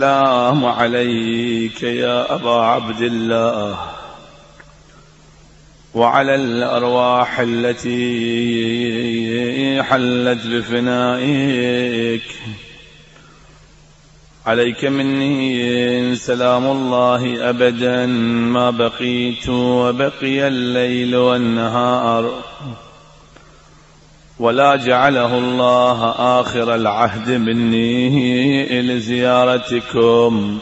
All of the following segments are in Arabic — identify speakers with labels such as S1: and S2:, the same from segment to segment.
S1: السلام عليك يا أبا عبد الله وعلى الأرواح التي حلت بفنائك. عليك مني سلام الله أبدا ما بقيت وبقي الليل والنهار، ولا جعله الله آخر العهد مني لزيارتكم.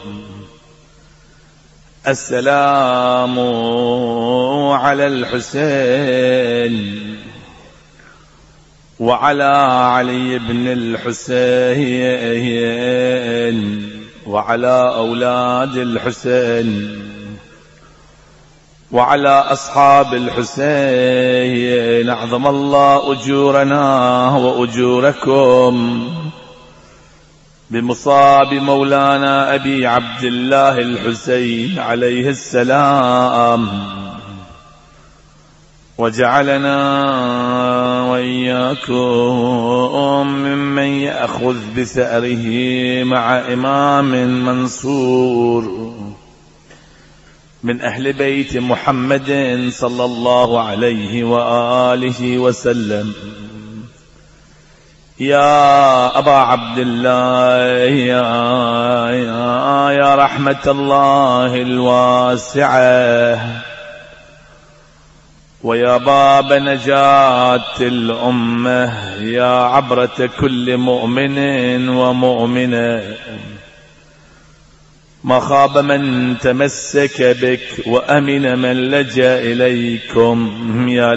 S1: السلام على الحسين وعلى علي بن الحسين وعلى أولاد الحسين وعلى أصحاب الحسين. أعظم الله أجورنا وأجوركم بمصاب مولانا أبي عبد الله الحسين عليه السلام، وجعلنا وإياكم ممن يأخذ بثأره مع إمام منصور من أهل بيت محمد صلى الله عليه وآله وسلم. يا أبا عبد الله يا رحمة الله الواسعة، ويا باب نجاة الأمة، يا عبرة كل مؤمن ومؤمنة، ما خاب من تمسك بك وأمن من لجأ إليكم. يا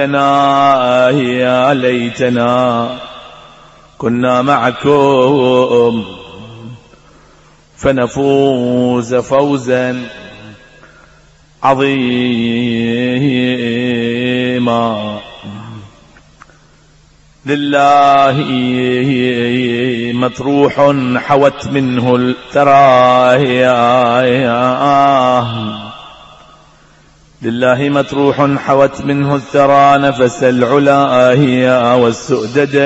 S1: ليتنا كنا معكم فنفوز فوزا عظيما. لله مطروح حوت منه الثرى، لله مطروح حوت منه الثرى، نفس العلا والسؤدد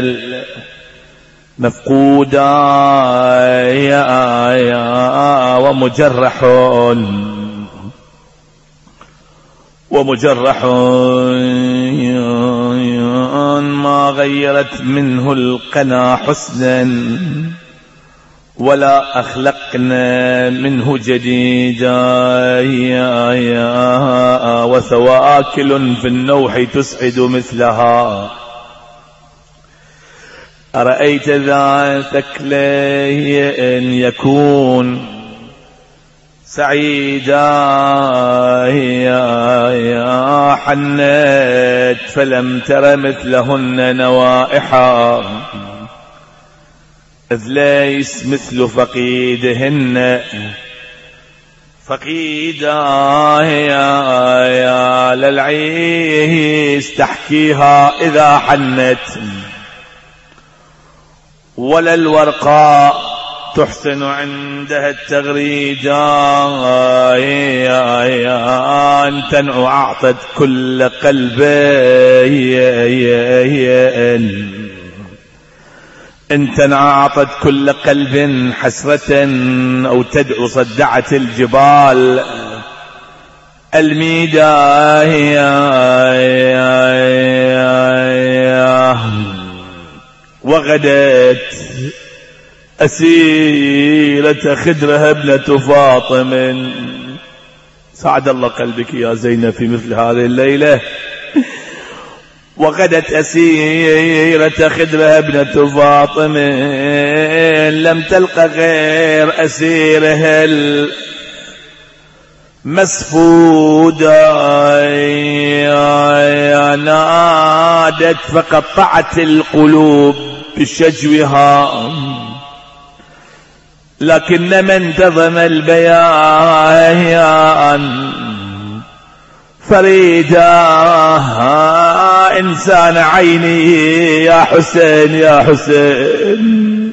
S1: مفقودا ومجرح ما غيرت منه القنا حسنا ولا أخلقنا منه جديدا. وثواكل في النوح تسعد مثلها. أرأيت ذا ثكلين يكون سعيدا، حنت فلم تر مثلهن نوائحا، إذ ليس مثل فقيدهن فقيدا. يا للعيس تحكيها إذا حنت، ولا الورقاء تحسن عندها التغريدا. أن تنعو أعطت كل قلب، إن تنعى أعطت كل قلب حسرة، أو تدعو صدعت الجبال الميدا. وغدت أسيرة خدرها ابنة فاطم. سعد الله قلبك يا زينب في مثل هذه الليلة. وغدت أسيرة خدرها ابنة فاطم، لم تلق غير أسيرها المسفودة. نادت فقطعت القلوب بشجوها، لكن من انتظم البيان فريدا. إنسان عيني يا حسين يا حسين،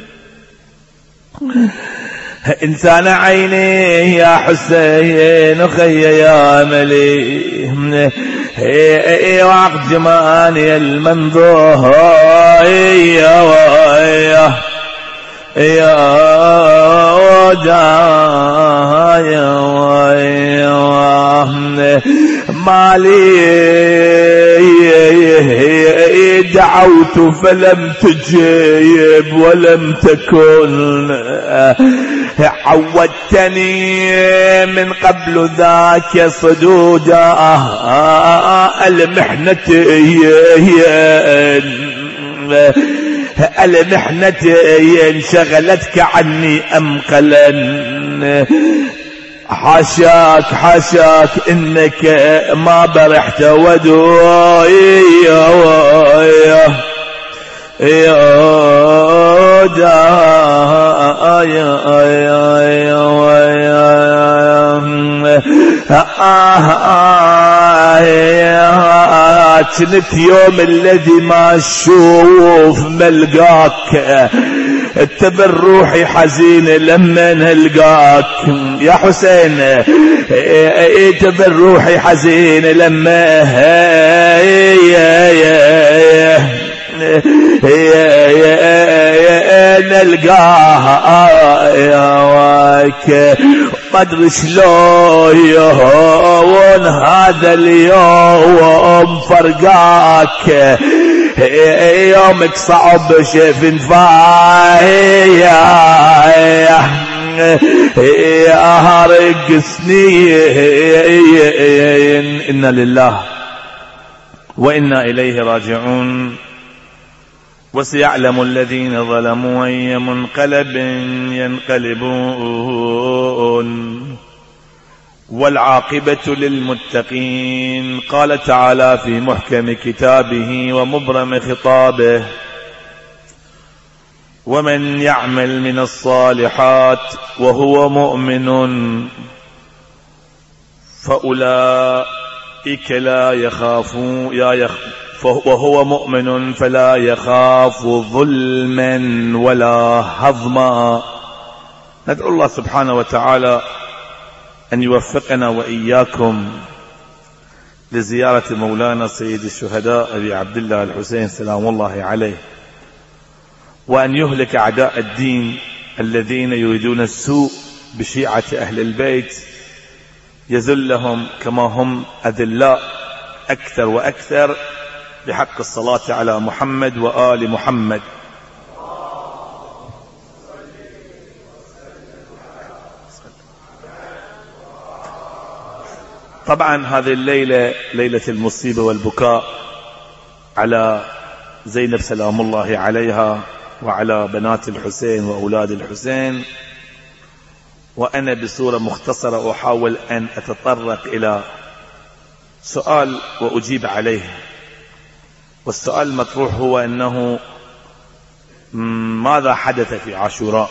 S1: إنسان عيني يا حسين، خي يا ملي وعق جماني المنظور يا مالي دعوت فلم تجيب ولم تكن عودتني من قبل ذاك صدودا المحنة انشغلتك عني أمقلا حاشاك إنك ما برحت ودوي كنت يوم الذي ما اشوف ملقاك اتبر روحي حزين لما نلقاك يا حسين اتبر روحي حزين لما نلقاك ما ادري شلون هذا اليوم فرقاك يومك صعب شاف نفايا هارق سنين إنا لله وإنا إليه راجعون وسيعلم الذين ظلموا أي منقلب ينقلبون والعاقبة للمتقين. قال تعالى في محكم كتابه ومبرم خطابه ومن يعمل من الصالحات وهو مؤمن فأولئك لا يخافون وهو مؤمن فلا يخاف ظلما ولا هضما. ندعو الله سبحانه وتعالى أن يوفقنا وإياكم لزيارة مولانا سيد الشهداء أبي عبد الله الحسين سلام الله عليه، وأن يهلك أعداء الدين الذين يريدون السوء بشيعة أهل البيت، يذلهم كما هم أذلاء أكثر وأكثر بحق الصلاة على محمد وآل محمد. طبعا هذه الليلة ليلة المصيبة والبكاء على زينب سلام الله عليها وعلى بنات الحسين وأولاد الحسين، وأنا بصورة مختصرة أحاول أن أتطرق إلى سؤال وأجيب عليه. والسؤال المطروح هو أنه ماذا حدث في عاشوراء؟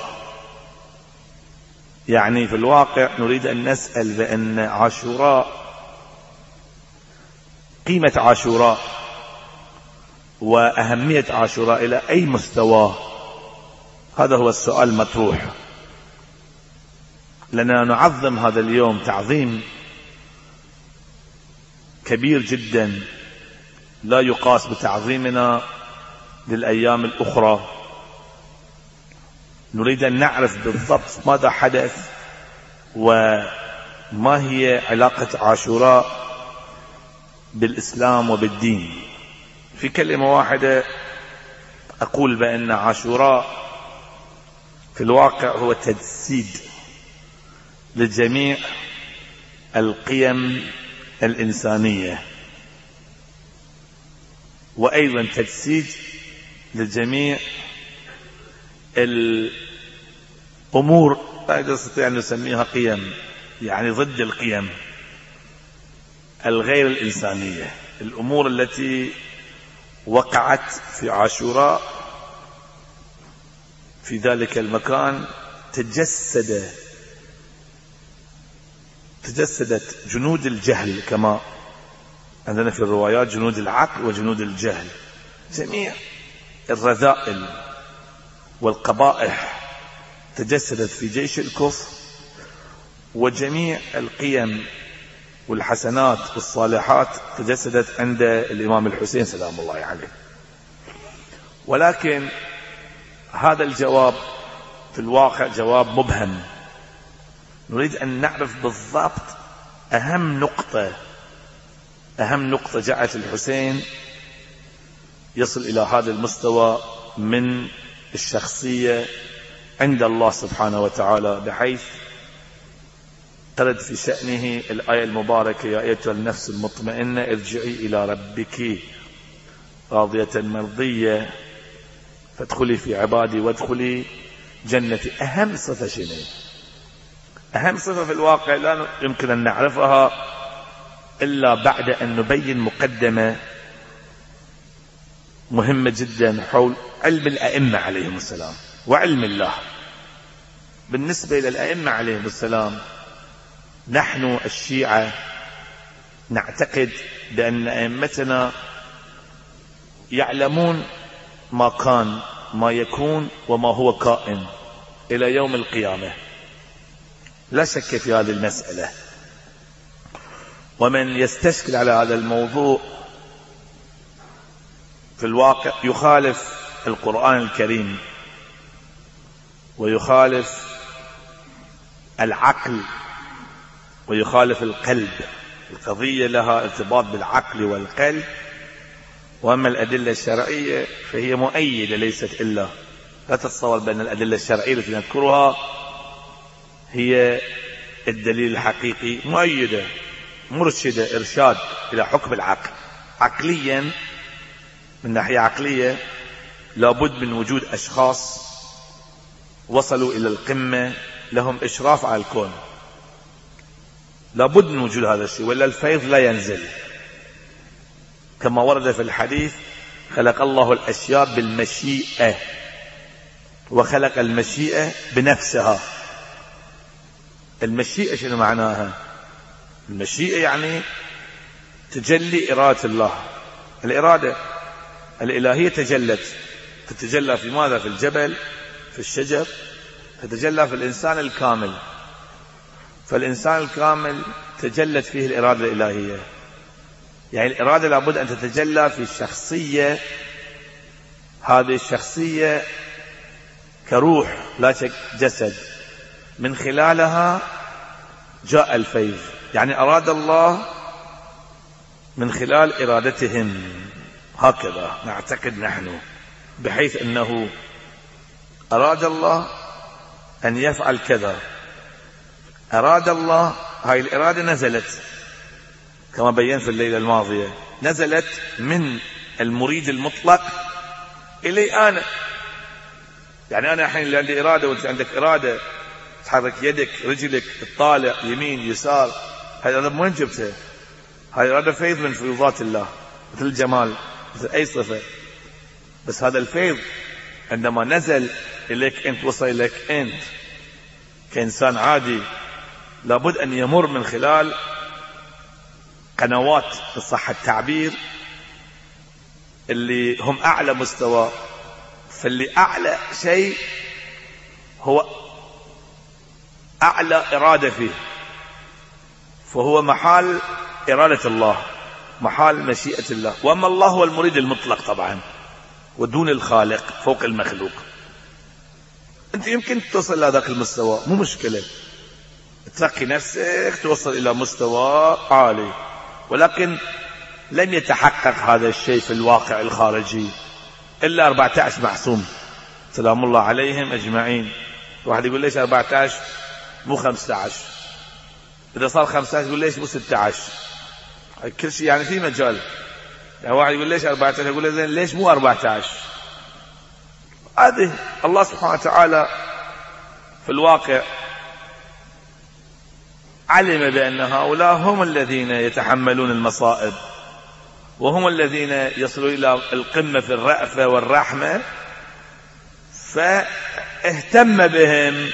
S1: يعني في الواقع نريد أن نسأل بأن عاشوراء، قيمة عاشوراء وأهمية عاشوراء إلى أي مستوى؟ هذا هو السؤال المطروح. لأننا نعظم هذا اليوم تعظيم كبير جدا لا يقاس بتعظيمنا للأيام الأخرى. نريد أن نعرف بالضبط ماذا حدث وما هي علاقة عاشوراء بالإسلام وبالدين. في كلمة واحدة أقول بأن عاشوراء في الواقع هو تجسيد لجميع القيم الإنسانية، وأيضا تجسيد لجميع الأمور لا نستطيع أن نسميها قيم، يعني ضد القيم الغير الإنسانية. الأمور التي وقعت في عاشوراء في ذلك المكان تجسدت جنود الجهل، كما عندنا في الروايات جنود العقل وجنود الجهل. جميع الرذائل والقبائح تجسدت في جيش الكفر، وجميع القيم والحسنات والصالحات تجسدت عند الإمام الحسين سلام الله عليه. ولكن هذا الجواب في الواقع جواب مبهم، نريد أن نعرف بالضبط أهم نقطة جعلت الحسين يصل إلى هذا المستوى من الشخصية عند الله سبحانه وتعالى، بحيث ترد في شأنه الآية المباركة: يا أيتها النفس المطمئنة ارجعي إلى ربك راضية مرضية فادخلي في عبادي وادخلي جنتي. أهم صفة شنو؟ أهم صفة في الواقع لا يمكن أن نعرفها إلا بعد أن نبين مقدمة مهمة جدا حول علم الأئمة عليهم السلام وعلم الله. بالنسبة إلى الأئمة عليهم السلام، نحن الشيعة نعتقد بأن أئمتنا يعلمون ما كان، ما يكون، وما هو كائن إلى يوم القيامة، لا شك في هذه المسألة. ومن يستشكل على هذا الموضوع في الواقع يخالف القرآن الكريم ويخالف العقل ويخالف القلب. القضية لها ارتباط بالعقل والقلب، وأما الأدلة الشرعية فهي مؤيدة ليست إلا. لا تتصور بأن الأدلة الشرعية التي نذكرها هي الدليل الحقيقي، مؤيدة مرشدة إرشاد إلى حكم العقل. عقليا، من ناحية عقلية، لابد من وجود أشخاص وصلوا إلى القمة لهم إشراف على الكون، لابد من وجود هذا الشيء، ولا الفيض لا ينزل. كما ورد في الحديث: خلق الله الأشياء بالمشيئة، وخلق المشيئة بنفسها. المشيئة شنو معناها؟ المشيئة يعني تجلي إرادة الله. الإرادة الإلهية تتجلى في ماذا؟ في الجبل، في الشجر، تتجلى في الإنسان الكامل. فالإنسان الكامل تجلت فيه الإرادة الإلهية. يعني الإرادة لابد أن تتجلى في الشخصية، هذه الشخصية كروح لا جسد، من خلالها جاء الفيض. يعني أراد الله من خلال إرادتهم، هكذا نعتقد نحن، بحيث أنه أراد الله أن يفعل كذا، أراد الله، هاي الإرادة نزلت كما بيّن في الليلة الماضية، نزلت من المريد المطلق إلي أنا. يعني أنا الحين اللي عندي إرادة وأنت عندك إرادة، تحرك يدك رجلك تطالع يمين يسار، هاي الإرادة من وين جبتها؟ هاي الإرادة فيض من فيوضات الله، مثل الجمال، مثل أي صفة. بس هذا الفيض عندما نزل إليك أنت، وصل إليك أنت كإنسان عادي، لابد أن يمر من خلال قنوات بصح التعبير اللي هم أعلى مستوى. فاللي أعلى شيء هو أعلى إرادة فيه، فهو محال إرادة الله، محال مشيئة الله. وأما الله هو المريد المطلق طبعا، ودون الخالق، فوق المخلوق. أنت يمكن توصل إلى ذاك المستوى، مو مشكلة، ترقي نفسك توصل إلى مستوى عالي، ولكن لن يتحقق هذا الشيء في الواقع الخارجي إلا 14 معصوم سلام الله عليهم أجمعين. واحد يقول ليش 14 مو 15؟ إذا صار 15 يقول ليش مو 16؟ كل شيء يعني في مجال. يعني واحد يقول ليش 14، يقول له ليش مو 14؟ هذه الله سبحانه وتعالى في الواقع علم بأن هؤلاء هم الذين يتحملون المصائب، وهم الذين يصلوا إلى القمة في الرأفة والرحمة، فاهتم بهم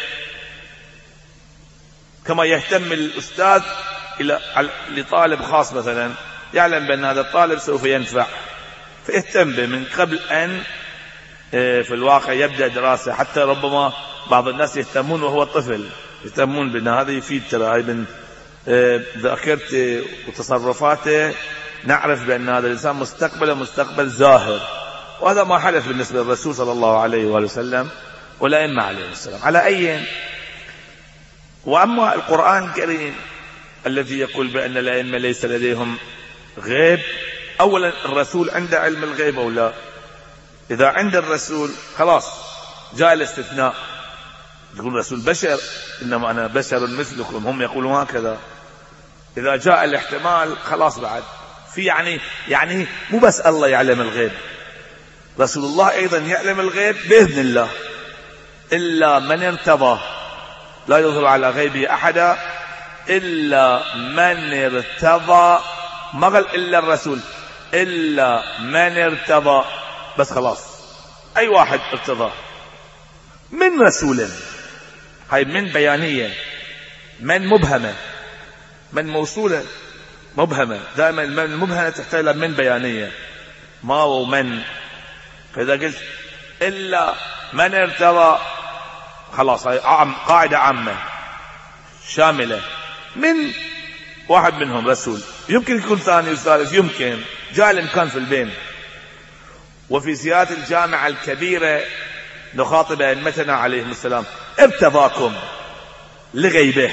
S1: كما يهتم الأستاذ لطالب خاص مثلا، يعلم بأن هذا الطالب سوف ينفع، فاهتم به من قبل أن في الواقع يبدأ دراسة. حتى ربما بعض الناس يهتمون وهو طفل، يهتمون بأن هذا يفيد، ترى هاي من ذاكرته وتصرفاته نعرف بأن هذا الإنسان مستقبله مستقبل زاهر. وهذا ما حدث بالنسبة للرسول صلى الله عليه وآله وسلم والأئمة عليه السلام. على أي وأما القرآن الكريم الذي يقول بأن الأئمة ليس لديهم غيب، أولا الرسول عنده علم الغيب أو لا؟ إذا عند الرسول خلاص جاء الاستثناء، يقول الرسول بشر، إنما أنا بشر مثلكم، هم يقولون هكذا. إذا جاء الاحتمال خلاص بعد في يعني مو بس الله يعلم الغيب، رسول الله أيضا يعلم الغيب بإذن الله، إلا من ارتضى، لا يظهر على غيبه أحدا إلا من ارتضى، ما قال إلا الرسول، إلا من ارتضى، بس خلاص أي واحد ارتضى من رسول، هاي من بيانية، من مبهمة، من موصولة مبهمة، دائما من المبهمة تحتاج إلى من بيانية، ما هو من. فإذا قلت إلا من ارتضى خلاص هاي قاعدة عامة شاملة، من واحد منهم رسول، يمكن يكون ثاني وثالث، يمكن جاء الإمكان في البين. وفي زيادة الجامعة الكبيرة نخاطب أئمتنا عليهم السلام، ارتضاكم لغيبه.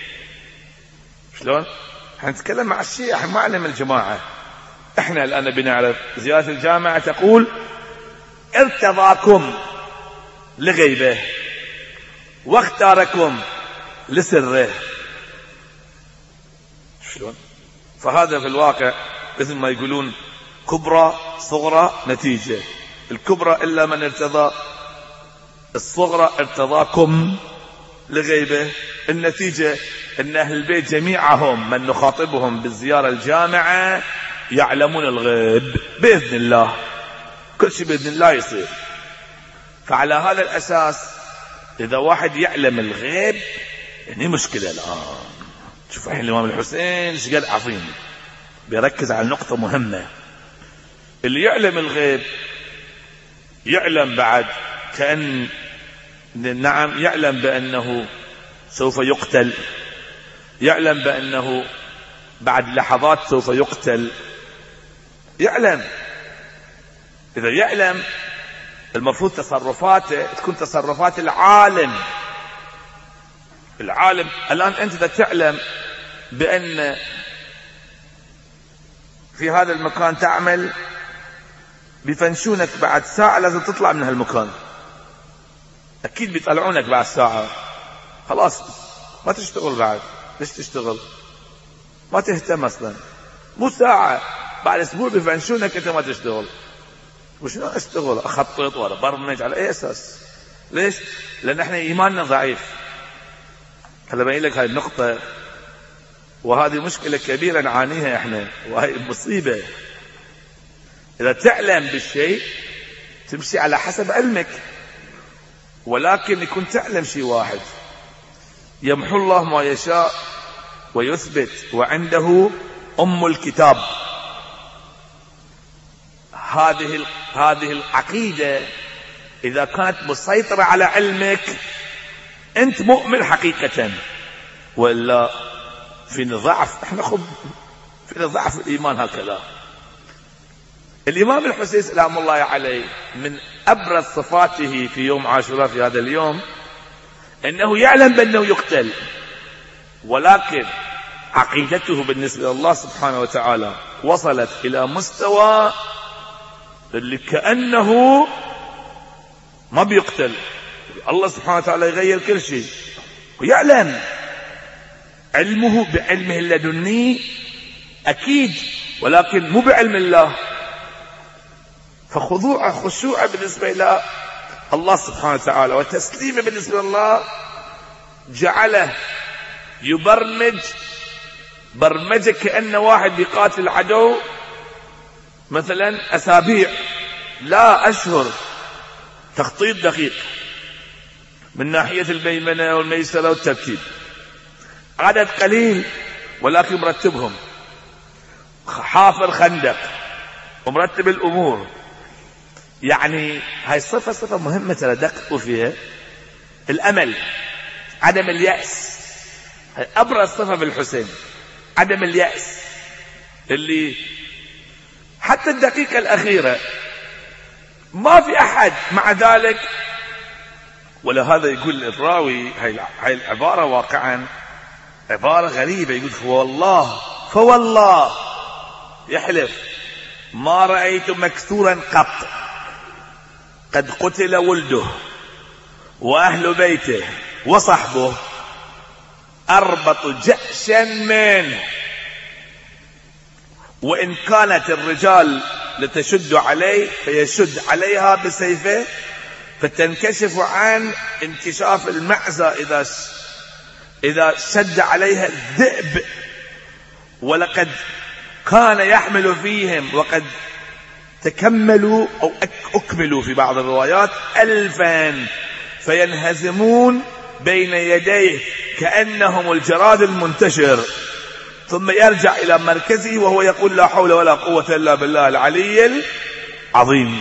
S1: شلون؟ حنتكلم مع الشيعة، ما علم الجماعة، احنا الآن بنعرف زيادة الجامعة تقول ارتضاكم لغيبه واختاركم لسره. شلون؟ فهذا في الواقع مثل ما يقولون كبرى صغرى نتيجة، الكبرى إلا من ارتضى، الصغرى ارتضاكم لغيبه، النتيجة أن أهل البيت جميعهم من نخاطبهم بالزيارة الجامعة يعلمون الغيب بإذن الله، كل شيء بإذن الله يصير. فعلى هذا الأساس إذا واحد يعلم الغيب يعني مشكلة الآن. شوف الحين الإمام الحسين ايش قال عظيم، بيركز على نقطة مهمة. اللي يعلم الغيب يعلم بعد كأن نعم يعلم بأنه سوف يقتل، يعلم بأنه بعد لحظات سوف يقتل، يعلم. إذا يعلم المفروض تصرفاته تكون تصرفات العالم. العالم الآن أنت إذا تعلم بأن في هذا المكان تعمل بيفنشونك بعد ساعة لازم تطلع من هالمكان، أكيد بيطلعونك بعد ساعة، خلاص ما تشتغل بعد. ليش تشتغل؟ ما تهتم أصلا، مو ساعة، بعد أسبوع بيفنشونك أنت ما تشتغل. وشنو أشتغل؟ أخطط ولا برمج على أي أساس؟ ليش؟ لأن احنا إيماننا ضعيف. هلا بين لك هاي النقطة، وهذه مشكلة كبيرة نعانيها احنا، وهي مصيبة. إذا تعلم بالشيء تمشي على حسب علمك، ولكن يكون تعلم شيء واحد، يمحو الله ما يشاء ويثبت وعنده أم الكتاب. هذه العقيدة إذا كانت مسيطرة على علمك أنت مؤمن حقيقة، وإلا في ضعف. احنا في ضعف الإيمان هكذا. الإمام الحسين سلام الله عليه من أبرز صفاته في يوم عاشوراء في هذا اليوم أنه يعلم بأنه يقتل، ولكن عقيدته بالنسبة لله سبحانه وتعالى وصلت إلى مستوى اللي كأنه ما بيقتل، الله سبحانه وتعالى يغير كل شيء، ويعلم علمه بعلمه اللدني أكيد، ولكن مو بعلم الله. خشوع بالنسبة إلى الله سبحانه وتعالى وتسليمه بالنسبة لله جعله يبرمج برمجة كأنه واحد يقاتل العدو مثلا أسابيع لا أشهر، تخطيط دقيق من ناحية الميمنة والميسرة والترتيب، عدد قليل ولكن مرتبهم، حافر خندق ومرتب الأمور. يعني هاي صفة مهمة ترى دققوا فيها، الأمل، عدم اليأس. هاي أبرز صفة بالحسين، عدم اليأس، اللي حتى الدقيقة الأخيرة ما في أحد مع ذلك ولهذا يقول الراوي هاي العبارة واقعا عبارة غريبة، يقول فوالله يحلف ما رأيت مكسورا قد قتل ولده وأهل بيته وصحبه أربط جأشا منه، وإن كانت الرجال لتشد عليه فيشد عليها بسيفه فتنكشف عن انكشاف المعزة إذا شد عليها الذئب، ولقد كان يحمل فيهم وقد تكملوا أو أكملوا في بعض الروايات 1000 فينهزمون بين يديه كأنهم الجراد المنتشر، ثم يرجع إلى مركزه وهو يقول لا حول ولا قوة إلا بالله العلي العظيم.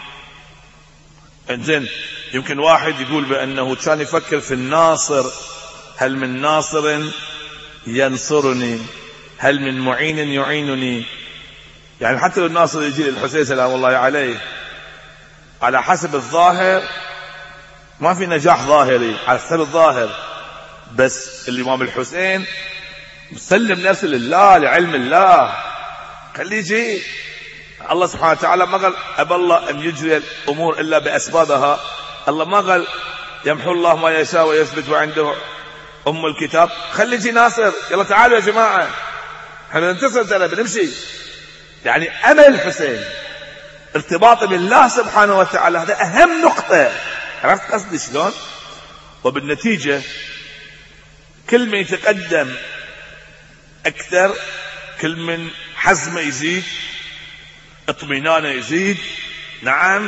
S1: انزين، يمكن واحد يقول بأنه كان يفكر في الناصر، هل من ناصر ينصرني، هل من معين يعينني؟ يعني حتى لو الناصر يجي للحسين سلام الله عليه على حسب الظاهر ما في نجاح ظاهري على حسب الظاهر، بس الإمام الحسين مسلم نفسه لله لعلم الله، خليه يجي. الله سبحانه وتعالى ما قال أبى الله أن يجري الأمور إلا بأسبابها، الله ما قال يمحو الله ما يشاء ويثبت وعنده أم الكتاب، خلي يجي ناصر، يلا تعالوا يا جماعة احنا ننتصر ترى بنمشي. يعني أمل الحسين ارتباطه بالله سبحانه وتعالى، هذا أهم نقطة. عرفت قصدي شلون؟ وبالنتيجة كل من يتقدم أكثر كل من حزمه يزيد، اطمئنانه يزيد، نعم،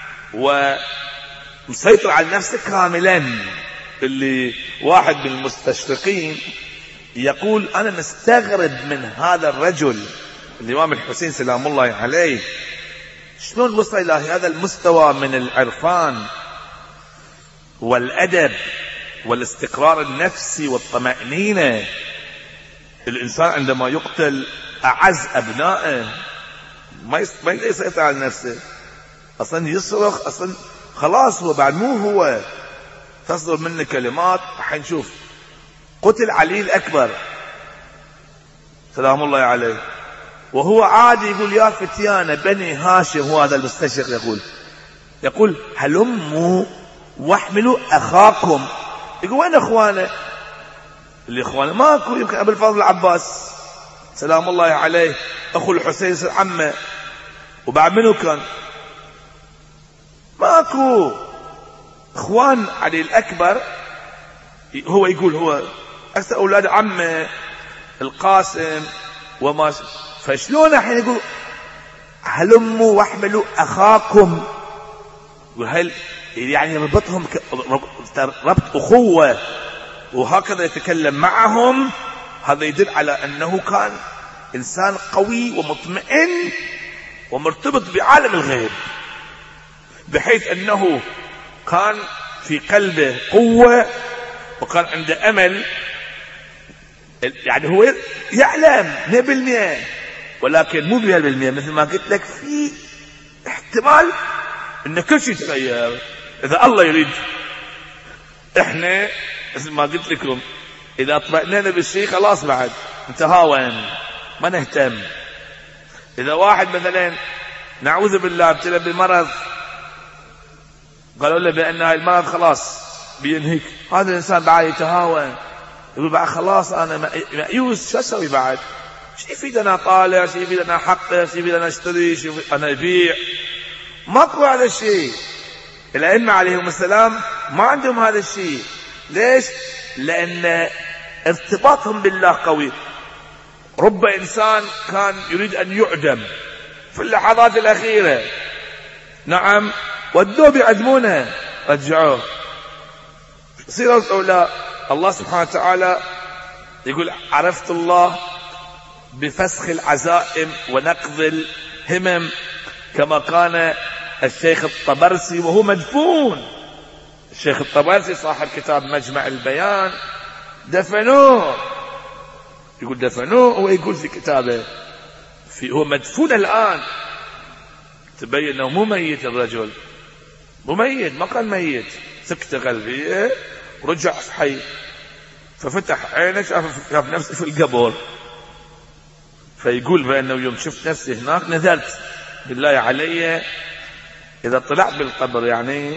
S1: ومسيطر على نفسه كاملا. اللي واحد من المستشرقين يقول أنا مستغرب من هذا الرجل الإمام الحسين سلام الله عليه، شلون وصل إلى هذا المستوى من العرفان والأدب والاستقرار النفسي والطمأنينة. الإنسان عندما يقتل أعز أبنائه ما يقدر يسيطر على نفسه، أصلا يصرخ، أصلا خلاص هو بعد مو هو، تصدر منه كلمات. حنشوف قتل علي الأكبر سلام الله عليه وهو عادي يقول يا فتيان بني هاشم، هو هذا المستشرق يقول هلموا واحملوا أخاكم. يقول وين أخوانه؟ اللي إخوانه ماكو، يمكن أبو الفضل العباس سلام الله عليه أخو الحسين عمه، وبعد منه كان ماكو إخوان علي الأكبر. هو يقول هو أكثر أولاد عمه القاسم وما، فشلون الحين يقول هلموا واحملوا أخاكم؟ وهل يعني ربطهم ربط أخوة، وهكذا يتكلم معهم. هذا يدل على أنه كان إنسان قوي ومطمئن ومرتبط بعالم الغيب، بحيث أنه كان في قلبه قوة وكان عنده أمل. يعني هو يعلم 100%، ولكن مو 100%، مثل ما قلت لك في احتمال ان كل شيء يتغير اذا الله يريد. احنا مثل ما قلت لكم اذا اطمئننا بالشيء خلاص بعد نتهاون ما نهتم. اذا واحد مثلا نعوذ بالله ابتلى بمرض قالوا له بان هاي المرض خلاص بينهيك، هذا الانسان بعد يتهاون يقول بعد خلاص انا مأيوس، شو اسوي بعد؟ شو يفيد انا طالع، شو يفيد انا احقق، شو يفيد انا اشتري، شو يفيد انا ابيع؟ ماكو هذا الشيء. الائمه عليهم السلام ما عندهم هذا الشيء. ليش؟ لان ارتباطهم بالله قوي. رب انسان كان يريد ان يعدم في اللحظات الاخيره، نعم، ودوه بيعدمونه رجعوه. سيرة الأولى الله سبحانه وتعالى يقول عرفت الله بفسخ العزائم ونقض الهمم، كما كان الشيخ الطبرسي وهو مدفون. الشيخ الطبرسي صاحب كتاب مجمع البيان دفنوه، يقول دفنوه ويقول في كتابه هو مدفون الآن. تبين أنه مو ميت، الرجل مو ميت، ما كان ميت، سكتة قلبية ورجع حي، ففتح عينه شاف نفسه في القبر، فيقول بأنه يوم شفت نفسي هناك نذرت بالله علي إذا طلعت بالقبر يعني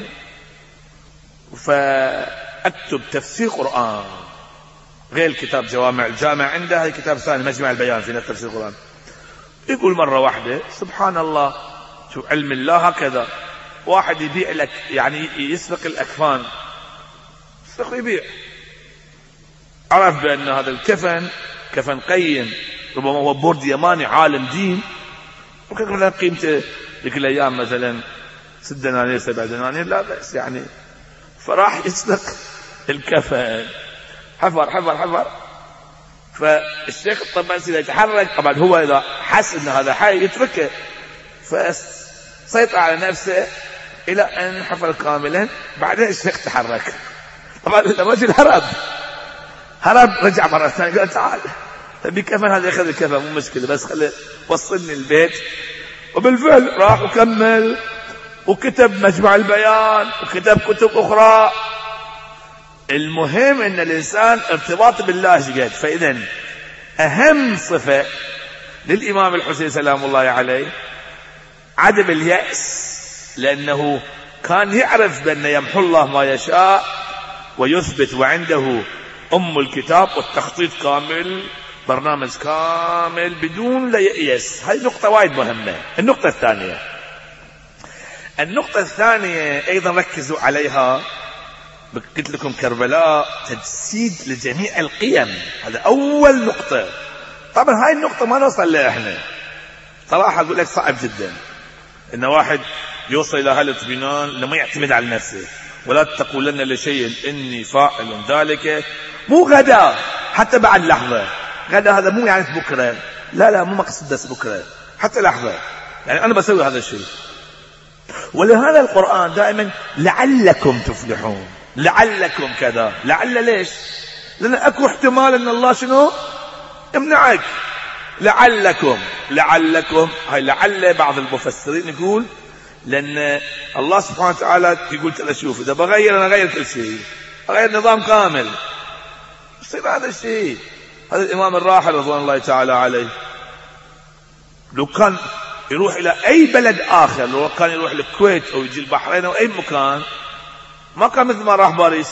S1: فأكتب تفسير قرآن غير كتاب جوامع الجامع، عنده هذا كتاب ثاني مجمع البيان في تفسير القرآن. يقول مرة واحدة سبحان الله، شو علم الله هكذا، واحد يبيع لك يعني يسبق الأكفان، يسبق يبيع، عرف بأن هذا الكفن كفن قيم، ربما هو بورد يماني عالم دين، وكيف مثلا قيمته ذيك الأيام مثلا 6 دنانير 7 دنانير لا بأس يعني، فراح يسبق الكفن، حفر فالشيخ الطباسي إذا يتحرك طبعا هو إذا حس أن هذا حي يتركه، فسيطر على نفسه إلى أن حفر كاملا، بعدين الشيخ تحرك، طبعا الرجل هرب رجع مرة ثانية قال تعال بكفن هذا يأخذ الكفن مو مشكلة بس خلي وصلني البيت، وبالفعل راح وكمل وكتب مجمع البيان وكتب كتب أخرى. المهم أن الإنسان ارتباط بالله شقد. فإذا أهم صفة للإمام الحسين سلام الله عليه عدم اليأس، لأنه كان يعرف بأن يمحو الله ما يشاء ويثبت، وعنده أم الكتاب والتخطيط كامل، برنامج كامل بدون لا يأس. هذه نقطة وايد مهمة. النقطة الثانية أيضا ركزوا عليها، قلت لكم كربلاء تجسيد لجميع القيم، هذا أول نقطة. طبعا هاي النقطة ما نوصل لها احنا صراحة، أقول لك صعب جدا إن واحد يوصل إلى هالاطمئنان لما يعتمد على نفسه. ولا تقولن لشيء إني فاعل ذلك، مو غدا حتى بعد لحظة، غدا هذا مو يعني بكرة، لا مو مقصد بس بكرة، حتى لحظة يعني أنا بسوي هذا الشيء. ولهذا القرآن دائما لعلكم تفلحون، لعلكم كذا، لعل ليش؟ لأن أكو احتمال أن الله شنو يمنعك. لعلكم هاي لعل بعض المفسرين يقول لأن الله سبحانه وتعالى يقول ترى شوف إذا بغير أنا أغير كل شيء، أغير نظام كامل، يصير هذا الشيء. هذا الإمام الراحل رضوان الله تعالى عليه لو كان يروح إلى أي بلد آخر، لو كان يروح للكويت أو يجي البحرين أو أي مكان، ما كان مثل ما راح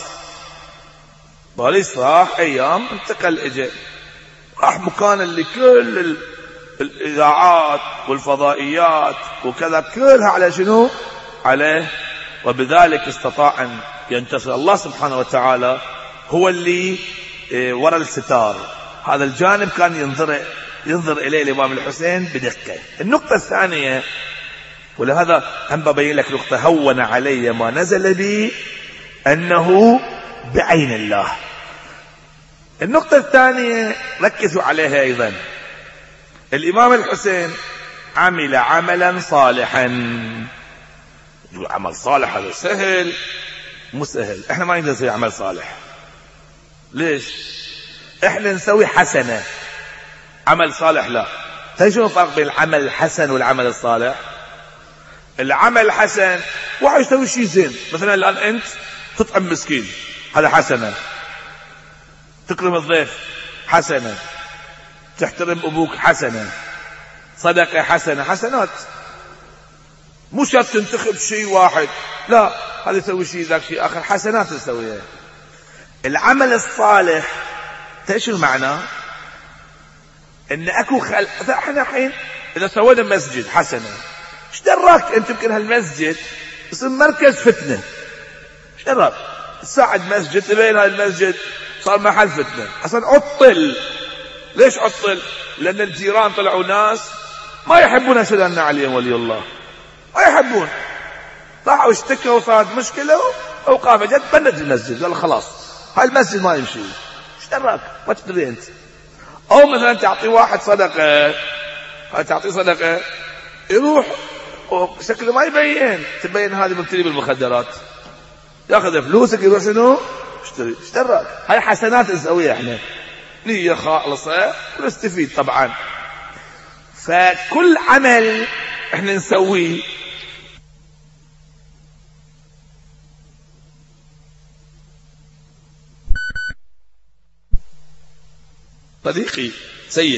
S1: باريس راح أيام انتقل إجا، راح مكان اللي كل الإذاعات والفضائيات وكذا كلها على شنو عليه، وبذلك استطاع أن ينتصر. الله سبحانه وتعالى هو اللي وراء الستار. هذا الجانب كان ينظر إليه الإمام الحسين بدقة. النقطة الثانية، ولهذا هم ببين لك نقطة هون علي ما نزل بي أنه بعين الله. النقطة الثانية ركزوا عليها أيضا، الإمام الحسين عمل عملا صالحا. عمل صالح هذا سهل؟ مو سهل، احنا ما نقدر نسوي عمل صالح. ليش؟ احنا نسوي حسنة، عمل صالح لا. شنو الفرق بين العمل الحسن والعمل الصالح؟ العمل الحسن واحد يسوي شيء زين، مثلا الآن أنت تطعم مسكين، هذا حسنة. تكرم الضيف حسنة، تحترم أبوك حسنة، صدقة حسنة، حسنات. مو شرط تنتخب شيء واحد، لا، هذا يسوي شيء ذاك شيء آخر، حسنات نسويها. العمل الصالح ايش المعنى؟ ان اكو احنا الحين اذا سوينا مسجد حسنة، ايش دراك انت يمكن هالمسجد يصير مركز فتنة، ايش دراك تساعد مسجد تبين هذا المسجد صار محل فتنة، اصلا عطل. ليش عطل؟ لان الجيران طلعوا ناس ما يحبون اشهد ان علي ولي الله، ما يحبون، طلعوا اشتكوا وصارت مشكلة وقام جد بند المسجد، قال خلاص هاي المسجد ما يمشي. ايش دراك؟ ما تدري انت. او مثلا تعطي واحد صدقة، تعطي صدقة يروح وشكله ما يبين، تبين هذه مبتلي بالمخدرات، ياخذ فلوسك يروح شنو اشتري. ايش دراك؟ هاي حسنات نسويها احنا، نية خالصة ونستفيد طبعا. فكل عمل احنا نسويه
S2: صديقي سيد،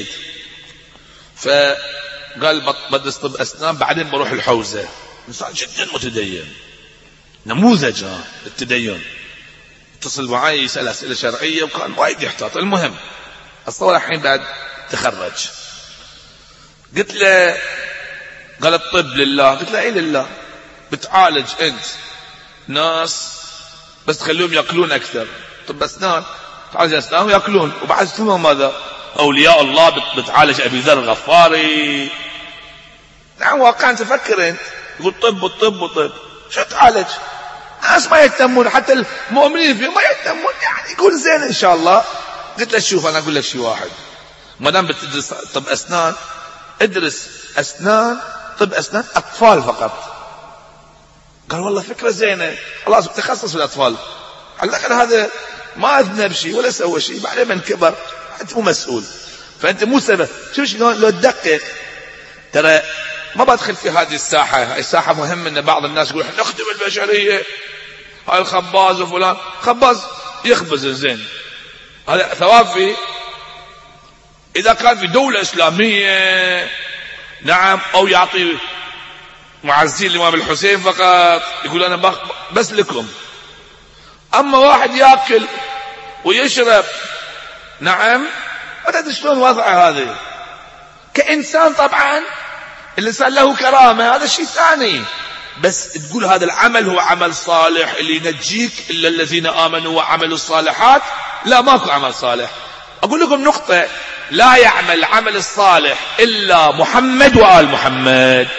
S2: فقال بدرس طب أسنان بعدين بروح الحوزة. إنسان جدا متدين، نموذج التدين، اتصل معي يسأل أسئلة شرعية وكان وايد يحتاط. المهم أصور الحين بعد تخرج، قلت له، قال الطب لله. قلت له ايه لله؟ بتعالج انت ناس بس تخليهم ياكلون اكثر. طب اسنان تعالج اسنان وياكلون، وبعد اسمهم ماذا؟ اولياء الله بتعالج ابي ذر الغفاري. نعم واقعا تفكر انت، يقول طب وطب وطب، شو تعالج؟ ناس ما يهتمون، حتى المؤمنين فيهم ما يهتمون، يعني يقول زين ان شاء الله. قلت له شوف انا اقول لك شيء واحد، ما دام بتدرس طب اسنان ادرس اسنان، طب اسنان اطفال فقط. قال والله فكره زينه، خلاص بتخصص في الاطفال، على الاقل هذا ما اذنب شيء ولا سوى شيء، بعدين من كبر انت مو مسؤول، فانت مو سبب. شوف شلون لو تدقق. ترى ما بدخل في هذه الساحه، هاي الساحه مهم ان بعض الناس يقول احنا نخدم البشريه، هاي الخباز وفلان، خباز يخبز زين، هذا ثواب فيه. اذا كان في دوله اسلاميه نعم، او يعطي معزين الامام الحسين فقط، يقول انا بس لكم. اما واحد ياكل ويشرب نعم، ما تدري شلون وضعه هذا كانسان. طبعا الانسان له كرامه، هذا شيء ثاني، بس تقول هذا العمل هو عمل صالح اللي ينجيك الا الذين امنوا وعملوا الصالحات. لا، ماكو عمل صالح. اقول لكم نقطه، لا يعمل العمل الصالح الا محمد وآل محمد.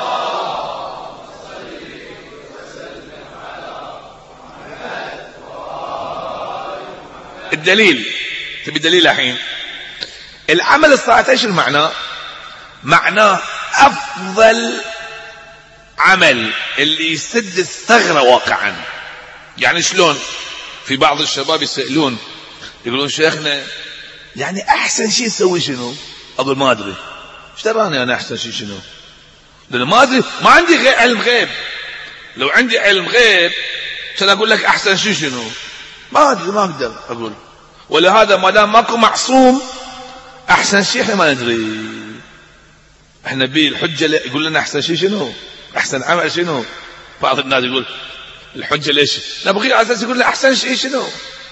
S2: الدليل، تبي دليل الحين؟ العمل الصالح ايش المعنى؟ معناه افضل عمل اللي يسد الثغرة واقعا. يعني شلون؟ في بعض الشباب يسألون يقولون شيخنا يعني احسن شيء تسوي شنو؟ اقول ما ادري. ايش تراني انا احسن شيء شنو؟ لأن ما ادري، ما عندي علم غيب. لو عندي علم غيب عشان اقول لك احسن شيء شنو، ما ادري، ما اقدر اقول. ولهذا ما دام ماكو معصوم احسن شيء احنا ما ندري. احنا بيه الحجه يقول لنا احسن شيء شنو، احسن عمل شنو. بعض الناس يقول الحجه ليش نبغي على اساس يقول لنا احسن شيء شنو.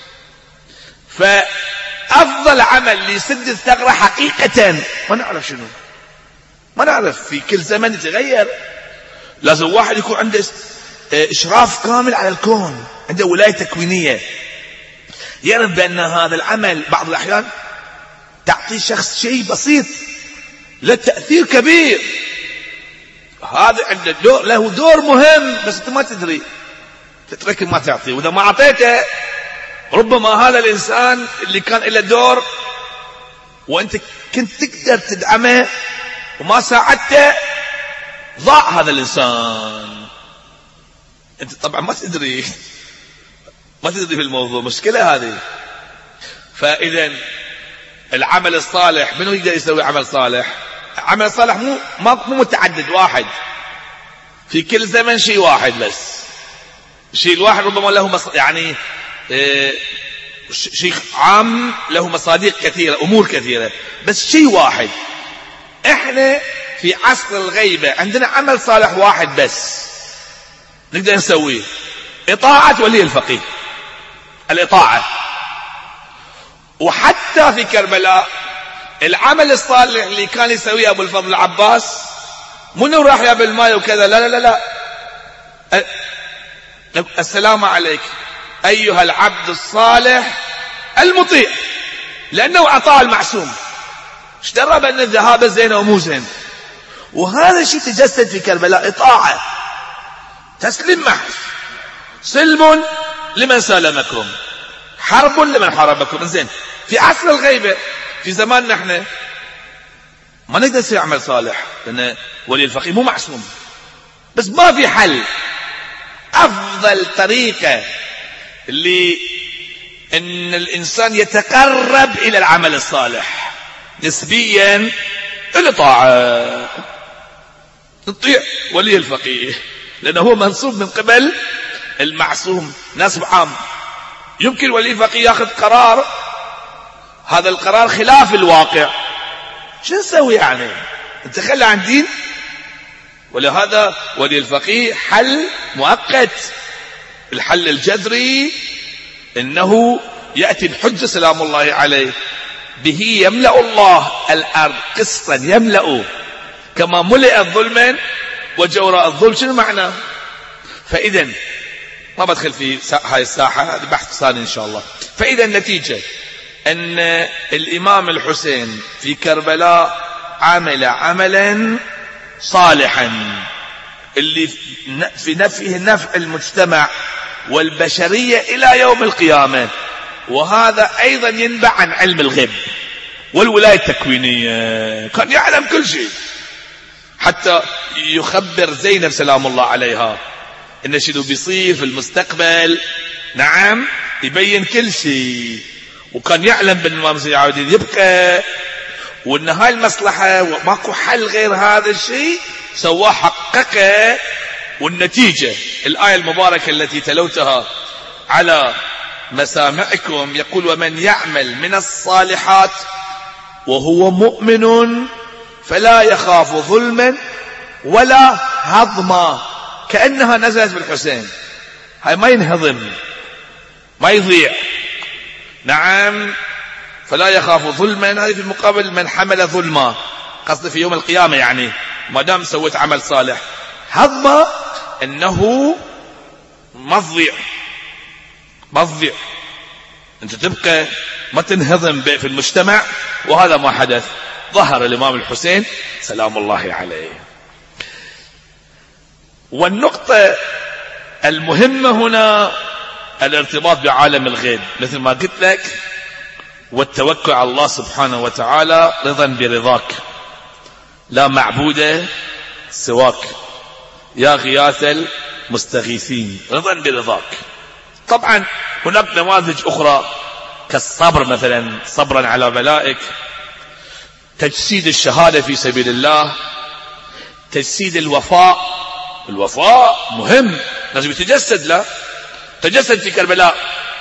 S2: فافضل عمل ليسد الثغره حقيقه ما نعرف شنو، ما نعرف. في كل زمن يتغير. لازم واحد يكون عنده اشراف كامل على الكون، عنده ولايه تكوينيه، يعرف بان هذا العمل بعض الاحيان تعطي شخص شيء بسيط له تاثير كبير. هذا عنده دور، له دور مهم، بس انت ما تدري، تترك ما تعطيه. واذا ما اعطيته ربما هذا الانسان اللي كان له دور وانت كنت تقدر تدعمه وما ساعدته، ضاع هذا الانسان. انت طبعا ما تدري في الموضوع، مشكلة هذه. فاذا العمل الصالح، منو يقدر يسوي عمل صالح؟ عمل صالح مو متعدد، واحد في كل زمن، شيء واحد بس. الشيء الواحد ربما له يعني شيء عام، له مصادق كثيرة، امور كثيرة، بس شيء واحد. احنا في عصر الغيبة عندنا عمل صالح واحد بس نقدر نسويه، اطاعة ولي الفقيه، الإطاعة. وحتى في كربلاء العمل الصالح اللي كان يسويه أبو الفضل العباس، منو راح يا بالماء وكذا، لا لا لا لا، السلام عليك أيها العبد الصالح المطيع، لأنه أطاع المعصوم. اشترى بأن الذهاب زين ومو زين. وهذا الشيء تجسد في كربلاء، إطاعة، تسليم محض، سلم لمن سالمكم، حرب لمن حاربكم. زين، في عصر الغيبة في زماننا احنا ما نقدر نسوي عمل صالح لأن ولي الفقيه مو معصوم، بس ما في حل. أفضل طريقة اللي أن الإنسان يتقرب إلى العمل الصالح نسبيا الإطاعة، تطيع ولي الفقيه، لأنه هو منصوب من قبل المعصوم، نصب عام. يمكن ولي الفقيه ياخذ قرار هذا القرار خلاف الواقع، شو نسوي يعني؟ نتخلى عن دين؟ ولهذا ولي الفقيه حل مؤقت. الحل الجذري انه يأتي بحجة سلام الله عليه به يملأ الله الأرض قسطا، يملأ كما ملئت ظلما وجوراء الظلم. شنو معنى؟ فإذا ما بدخل في هاي الساحة، هذا بحث ثاني إن شاء الله. فإذا النتيجة أن الإمام الحسين في كربلاء عمل عملا صالحا اللي في نفعه نفع المجتمع والبشرية إلى يوم القيامة. وهذا أيضا ينبع عن علم الغيب والولاية التكوينية، كان يعلم كل شيء، حتى يخبر زينب سلام الله عليها إن شنو بيصير في المستقبل. نعم، يبين كل شيء. وكان يعلم بأن الإمام زين العابدين يبقى، وأن هاي المصلحة وماكو حل غير هذا الشيء، سواه حققه. والنتيجة الآية المباركة التي تلوتها على مسامعكم يقول: ومن يعمل من الصالحات وهو مؤمن فلا يخاف ظلما ولا هضما. كأنها نزلت بالحسين، هاي ما ينهضم ما يضيع. نعم، فلا يخاف ظلما، هذه في المقابل من حمل ظلما، قصد في يوم القيامة يعني ما دام سويت عمل صالح. هضما انه ما تضيع، انت تبقى ما تنهضم في المجتمع. وهذا ما حدث. ظهر الإمام الحسين سلام الله عليه. والنقطة المهمة هنا الارتباط بعالم الغيب، مثل ما قلت لك، والتوكل على الله سبحانه وتعالى رضا برضاك، لا معبود سواك يا غياث المستغيثين، رضا برضاك. طبعا هناك نماذج أخرى كالصبر مثلا، صبرا على بلائك، تجسيد الشهادة في سبيل الله، تجسيد الوفاء مهم، لازم يتجسد له، تجسد في كربلاء.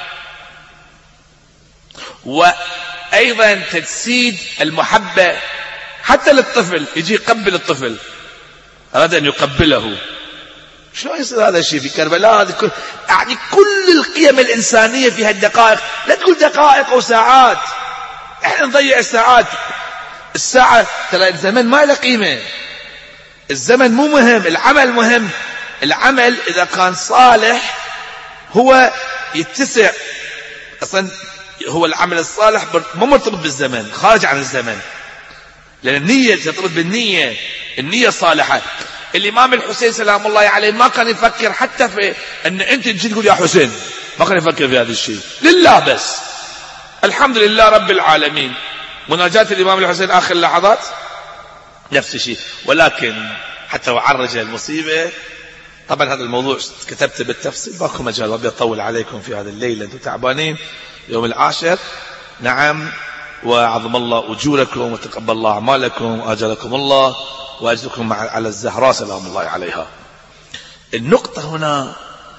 S2: وأيضا تجسيد المحبة حتى للطفل، يجي يقبل الطفل، أراد أن يقبله. شلون يصير هذا الشيء في كربلاء؟ هذه يعني كل القيم الإنسانية في هالدقائق، لا تقول دقائق أو ساعات، احنا نضيع الساعات. الساعة ترى الزمن ما له قيمة، الزمن مو مهم، العمل مهم. العمل إذا كان صالح هو يتسع. أصلا هو العمل الصالح مو مرتبط بالزمن، خارج عن الزمن، لأن النية ترتبط بالنية، النية الصالحة. الإمام الحسين سلام الله عليه ما كان يفكر حتى في أن أنت تجي تقول يا حسين، ما كان يفكر في هذا الشيء، لله بس. الحمد لله رب العالمين. مناجاة الإمام الحسين آخر لحظات نفس الشيء. ولكن حتى وعرج المصيبة، طبعا هذا الموضوع كتبت بالتفصيل، ماكو مجال، ما بيطول عليكم في هذا الليل، أنتم تعبانين يوم العاشر. نعم، وعظم الله أجوركم وتقبل الله أعمالكم وأجركم الله وأجركم على الزهراء سلام الله عليها. النقطة هنا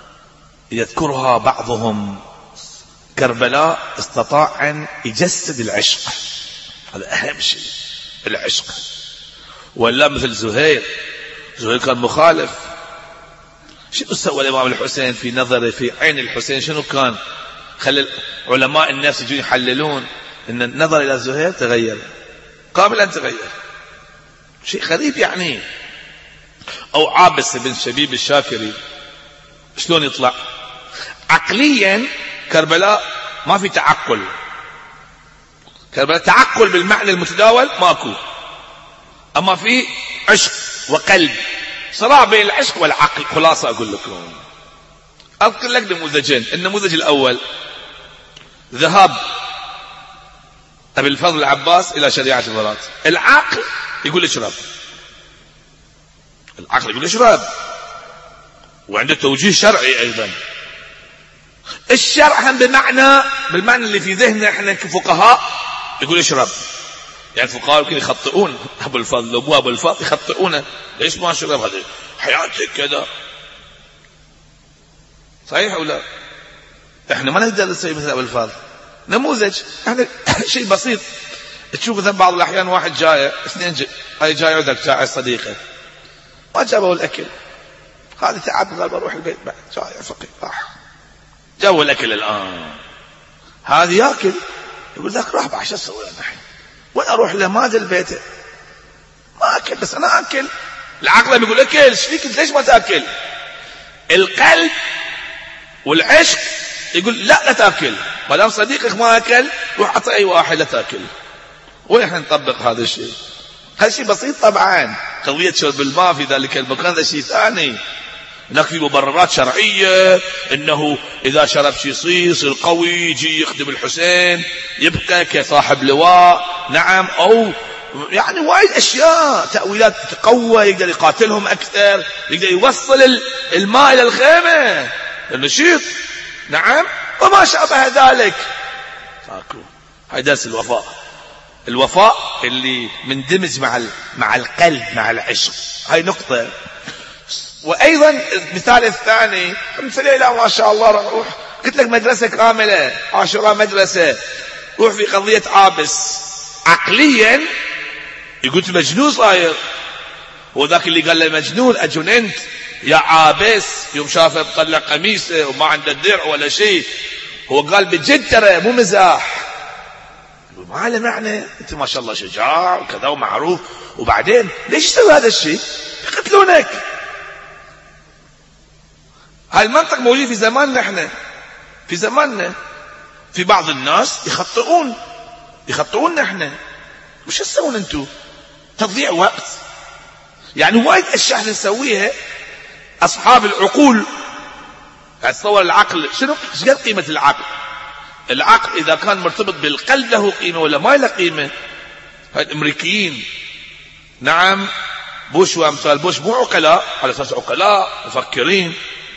S2: يذكرها بعضهم: كربلاء استطاع أن يجسد العشق، هذا أهم شيء، العشق. ولا مثل زهير كان مخالف. شنو سوى الإمام الحسين في نظره، في عين الحسين؟ شنو كان خلى علماء النفس يجون يحللون ان النظر الى زهير تغير كاملا، تغير شيء غريب يعني. او عابس بن شبيب الشاكري شلون يطلع عقليا؟ كربلاء ما في تعقل، كربلاء تعقل بالمعنى المتداول ماكو، اما في عشق وقلب، صراع بين العشق والعقل. خلاصة اقول لكم، اذكر لك نموذجين. النموذج الاول ذهاب أبي الفضل العباس إلى شريعة الوراث. العقل يقول اشرب، العقل يقول اشرب، وعنده توجيه شرعي أيضا. الشرع هم بالمعنى اللي في ذهننا احنا كفقهاء يقول اشرب. يعني الفقهاء يمكن يخطئون، أبو الفضل وأبو أبو الفضل يخطئونه، ليش ما اشرب؟ هذا حياتك كذا، صحيح ولا؟ احنا ما نقدر نسوي مثل أبو الفضل، نموذج يعني شيء بسيط. تشوف مثلا بعض الأحيان واحد جاي اثنين هاي جاي عندك جاي صديقه ما جابوا الأكل، هذا تعب قال بروح البيت بعد جاي فقير راح جابوا الأكل الآن، هذا يأكل يقول ذاك راح بعد شو أسوي الحين وين أروح له ما أدري بيته ما أكل بس أنا أكل. العقل بيقول أكل ايش فيك ليش ما تأكل؟ القلب والعشق يقول لا تأكل، ما دام صديقك ما أكل روح أعطي أي واحد لا تأكل. وين نطبق هذا الشيء؟ هذا شيء بسيط طبعا. قضية شرب الماء في ذلك المكان هذا شيء ثاني. هناك في مبررات شرعية انه اذا شرب شيء يصير قوي يجي يخدم الحسين يبقى كصاحب لواء، نعم، او يعني وايد اشياء تأويلات تقوى يقدر يقاتلهم اكثر، يقدر يوصل الماء الى الخيمة النشيط، نعم، وما شابه ذلك. هاي درس الوفاء اللي مندمج مع القلب مع العشق. هاي نقطة. وايضا المثال الثاني مثل لا ما شاء الله روح قلت لك مدرسة كاملة عاشوراء مدرسة، روح في قضية عابس عقليا يقول مجنون صاير، وذاك اللي قال له مجنون اجننت يا عابس يوم شافه مطلع قميصه وما عنده درع ولا شيء، هو قال بجد ترى مو مزاح. ما له معنى، انت ما شاء الله شجاع وكذا ومعروف، وبعدين ليش تسوي هذا الشيء؟ يقتلونك. هاي المنطق موجود في زماننا احنا، في زماننا في بعض الناس يخطئون احنا. وش تسوون انتم؟ تضييع وقت. يعني وايد اشياء نسويها اصحاب العقول. تصور العقل شنو؟ ايش قد قيمة العقل؟ العقل اذا كان مرتبط بالقلب له قيمة ولا ما له قيمة. هاي الامريكيين، نعم، بوش وامثال بوش مو عقلاء، على اساس عقلاء مفكرين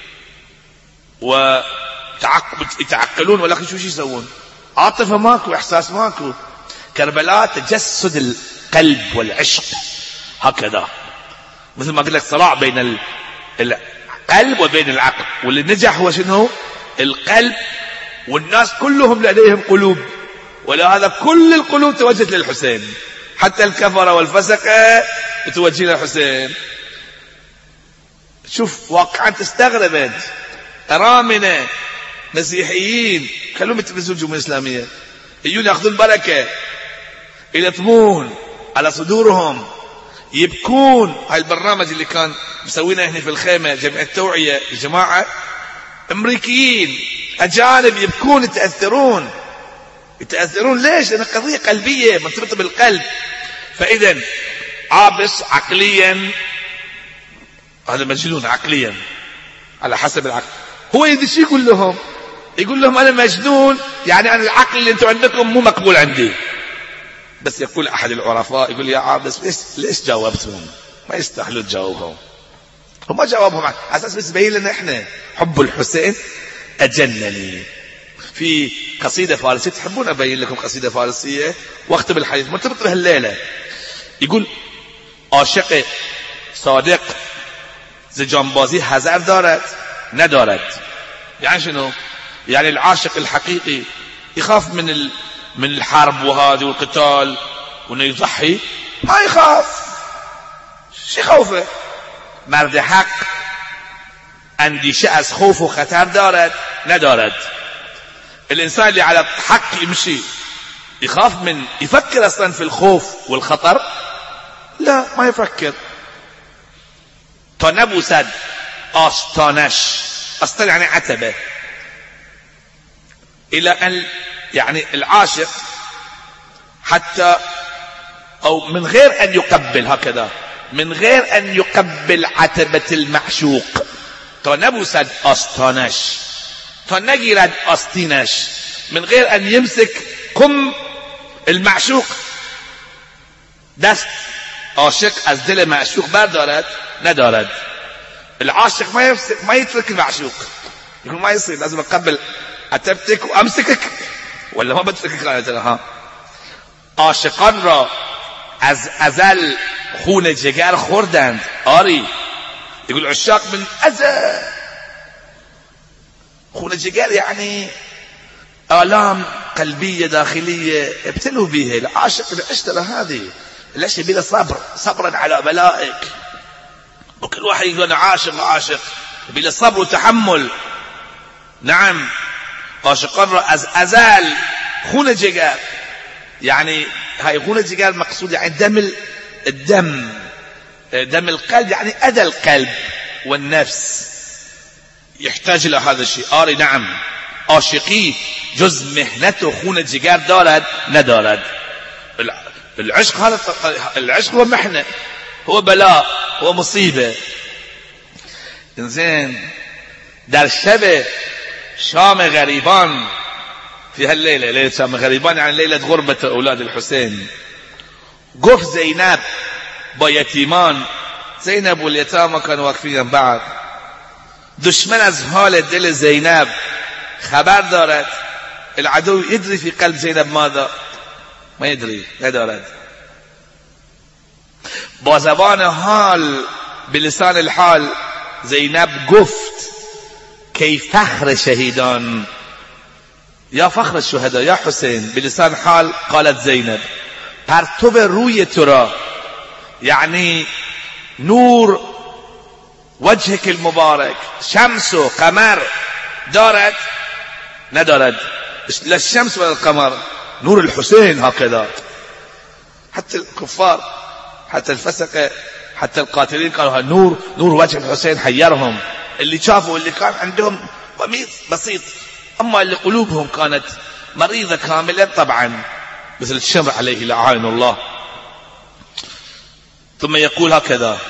S2: ويتعقلون، ولكن شو يسوون؟ عاطفة ماكو، احساس ماكو. كربلاء تجسد القلب والعشق هكذا، مثل ما قلت لك صراع بين القلب وبين العقل، واللي نجح هو شنو؟ القلب. والناس كلهم لديهم قلوب، ولهذا كل القلوب توجهت للحسين، حتى الكفرة والفسقة توجه للحسين. شوف واقعا تستغرب انت، أرامنة مسيحيين خلوهم يتلبسون الجمهورية الإسلامية يجون ياخذون بركة، يلطمون على صدورهم، يبكون. هاي البرنامج اللي كان مسوينه هنا في الخيمة جمعية التوعية الجماعة أمريكيين أجانب يبكون يتأثرون. ليش؟ لأن قضية قلبية مرتبطة بالقلب. فإذا عابس عقليا هذا مجنون عقليا على حسب العقل. هو يدش يقول لهم أنا مجنون، يعني أنا العقل اللي أنتم عندكم مو مقبول عندي. بس يقول أحد العرفاء يقول يا عابس ليش جاوبتهم؟ ما يستاهلوا تجاوبهم. وما جاوبهم على أساس بس يبين لنا إحنا حب الحسين أجنني. في قصيدة فارسية تحبون أبين لكم قصيدة فارسية واختم الحديث مرتبط بهالليلة. يقول عاشق صادق ز جانبازی حذر دارد ندارد. يعني شنو؟ يعني العاشق الحقيقي يخاف من الحرب وهذه والقتال وانه يضحي، ما يخاف. شو خوفه؟ مرد حق اندیشه از خوف و خطر دارد ندارد. الانسان اللي على حق يمشي يخاف يفكر اصلا في الخوف والخطر؟ لا، ما يفكر. تا نبوسد آستانش، آستان يعني عتبة، إلى أن يعني العاشق حتى أو من غير أن يقبل هكذا، من غير أن يقبل عتبة المعشوق، تا نبوسد آستانش، تا نگیرد آستینش، من غير أن يمسك كم المعشوق، دست عاشق از دل معشوق بردارد ندارد. العاشق ما يترك المعشوق، يقول ما يصير، لازم اقبل عتبتك وامسكك ولا ما بتركك. ها، عاشقان را از ازل خون جگر خوردند. آری، يقول عشاق من ازل خون جگر، يعني آلام قلبية داخلية ابتلوا بها. العاشق العشرة هذه الاشياء بلا صبر، صبرا على بلائك. وكل واحد يقول أنا عاشق بلا صبر وتحمل. نعم عاشقان را از ازل خون جگر، يعني هاي خون جگر مقصود يعني دم القلب، يعني أذى القلب والنفس يحتاج إلى هذا الشيء. آري نعم عاشقی جز مهنت و خون جگر دارد ندارد. العشق هذا العشق هو محنة، هو بلاء، هو مصيبة. إنزين در شب شام غریبان في هالليلة، ليلة شام غریبان يعني ليلة غربة أولاد الحسين، گفت زینب با یتیمان، زینب والیتامى كانوا واقفين بعد، دشمن از حال دل زینب خبر دارد. العدو يدري في قلب زینب ماذا؟ ما يدري، ندارد. با زبان حال بلسان الحال زینب گفت کی فخر شهیدان، یا فخر الشهداء یا حسین. بلسان حال قالت زینب پرتو روی تو را، يعني نور وجهك المبارك شمس و قمر دارد ندارد؟ لا الشمس ولا القمر، نور الحسين هكذا. حتى الكفار، حتى الفسقة، حتى القاتلين قالوا نور وجه الحسين حيرهم. اللي شافوا اللي كان عندهم ضمير بسيط، اما اللي قلوبهم كانت مريضة كاملة طبعا مثل الشمر عليه لعائن الله. ثم يقول هكذا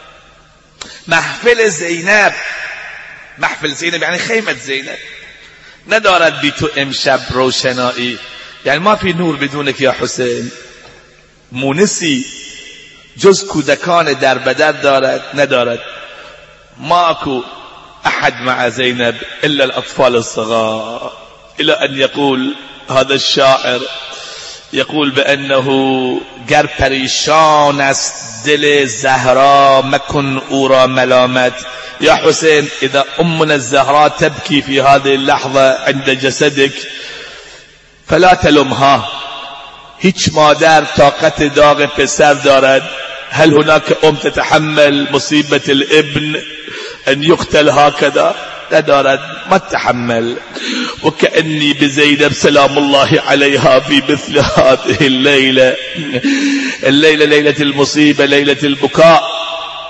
S2: محفل زینب، محفل زینب يعني خيمة زینب، ندارد بی تو امشب روشنایی، يعني ما في نور بدونك يا حسين. مونسی جز کودکان در بدر دارد ندارد. ماكو احد مع زینب الا الاطفال الصغار. الى ان يقول هذا الشاعر، يقول بأنه گر پریشان است دل زهرا مکن او را ملامت. يا حسين إذا أمنا الزهراء تبكي في هذه اللحظة عند جسدك فلا تلمها. هیچ مادر طاقت داغ پسر دارد؟ هل هناك أم تتحمل مصيبة الابن أن يقتل هكذا؟ لا دارد، ما تتحمل. وكأني بزينب سلام الله عليها في مثل هذه الليلة، ليلة المصيبة، ليلة البكاء.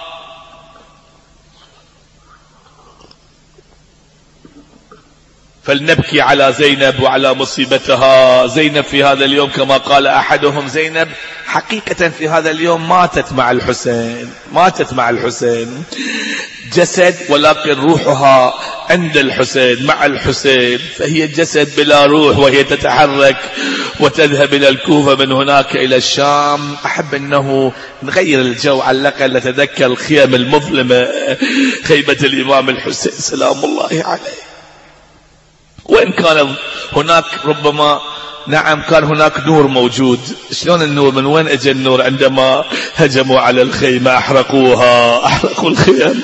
S2: فلنبكي على زينب وعلى مصيبتها. زينب في هذا اليوم كما قال أحدهم، زينب حقيقة في هذا اليوم ماتت مع الحسين، ماتت مع الحسين جسد، ولكن روحها عند الحسين مع الحسين، فهي جسد بلا روح وهي تتحرك وتذهب إلى الكوفة، من هناك إلى الشام. أحب أنه نغير الجو على الأقل نتذكر الخيام المظلمة، خيمة الإمام الحسين سلام الله عليه. وإن كان هناك ربما نعم كان هناك نور موجود. شلون النور؟ من وين اجى النور؟ عندما هجموا على الخيمة احرقوها، احرقوا الخيم.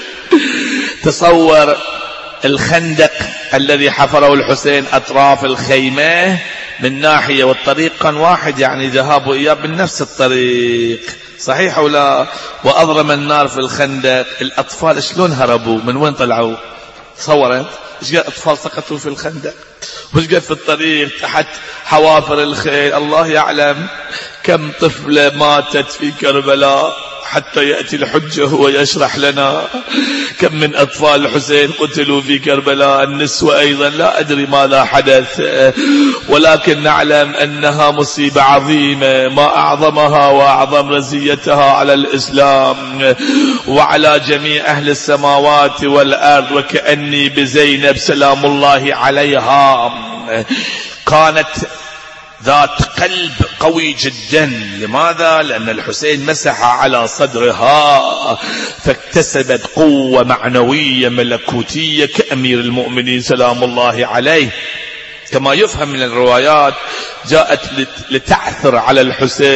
S2: تصور الخندق الذي حفره الحسين اطراف الخيمة من ناحية، والطريق كان واحد، يعني ذهاب وإياب من نفس الطريق، صحيح ولا؟ وأضرم النار في الخندق. الأطفال شلون هربوا؟ من وين طلعوا؟ تصورت ايش قد اطفال سقطوا في الخندق، وايش قد في الطريق تحت حوافر الخيل. الله يعلم كم طفلة ماتت في كربلاء حتى يأتي الحجة هو يشرح لنا. كم من أطفال الحسين قتلوا في كربلاء، النسوة أيضا، لا أدري ماذا حدث، ولكن نعلم أنها مصيبة عظيمة، ما أعظمها وأعظم رزيتها على الإسلام وعلى جميع أهل السماوات والأرض. وكأني بزينب سلام الله عليها كانت ذات قلب قوي جدا. لماذا؟ لأن الحسين مسح على صدرها فاكتسبت قوة معنوية ملكوتية كأمير المؤمنين سلام الله عليه. كما يفهم من الروايات جاءت لتعثر على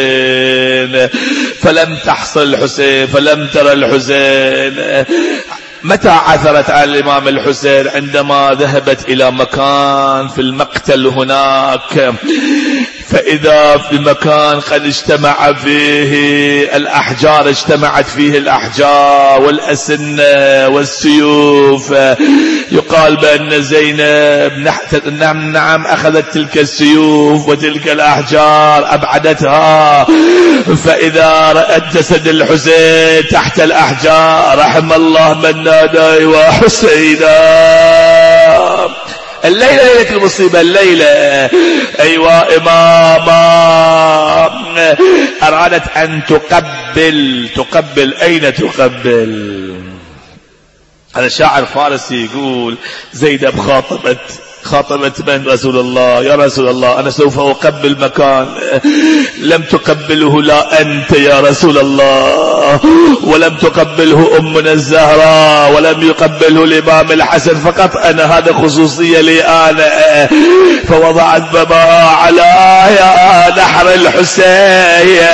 S2: الحسين، فلم تحصل الحسين، فلم ترى الحسين. متى عثرت على الإمام الحسين؟ عندما ذهبت إلى مكان في المقتل هناك، فإذا في مكان قد اجتمع فيه الأحجار، اجتمعت فيه الأحجار والأسنة والسيوف. يقال بأن زينب نعم أخذت تلك السيوف وتلك الأحجار أبعدتها، فإذا رأت جسد الحسين تحت الأحجار رحم الله من نادى وحسينا. الليلة ليلة المصيبة، الليلة أيوة إماما أرادت أن تقبل أين تقبل؟ هذا شاعر فارسي يقول زينب خاطبت من؟ رسول الله. يا رسول الله أنا سوف أقبل مكان لم تقبله لا أنت يا رسول الله، ولم تقبله أمنا الزهراء، ولم يقبله الإمام الحسن، فقط أنا، هذا خصوصية لي أنا. فوضعت بابها على نحر الحسين،